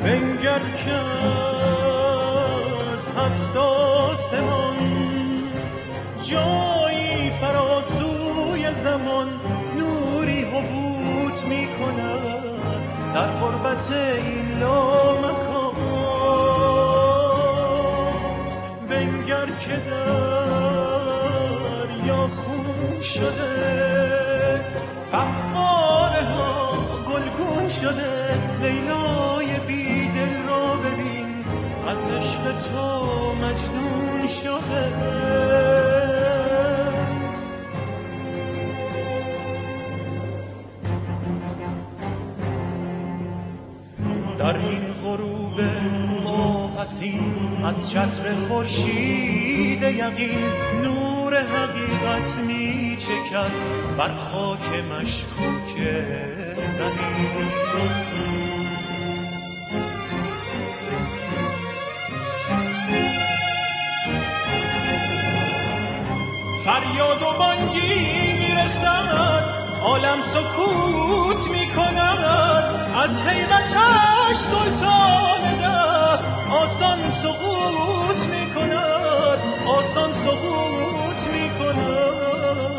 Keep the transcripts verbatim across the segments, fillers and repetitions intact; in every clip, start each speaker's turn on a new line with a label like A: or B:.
A: بنگر که از هفت آسمان جایی فراسوی زمان نوری حبوط می کند در غربت این لامکان. بنگر که دریا خون شده فواره ها گلگون شده. لیلای بیدل را ببین از عشق تو مجنون شده. در این غروب واپسین از چتر خورشید یقین نور حقیقت می چکد بر خاک مشکوک زمین. فریاد و بانگی میرسد عالم سکوت میکند از حیرتش سلطان ده آسان سقوط میکند آسان سقوط میکند.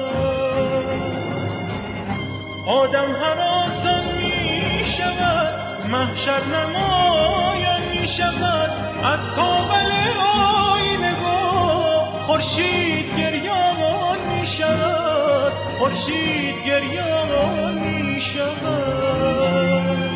A: آدم هراسان میشود محشر نمایان میشود از تاول آینه خورشید گریان می شود خورشید گریان می شود.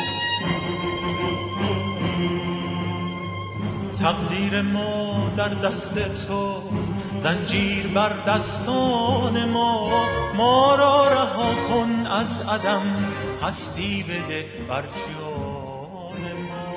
A: تقدیر ما در دست توست زنجیر بر دستان ما ما را رها کن از عدم هستی بده بر جان ما.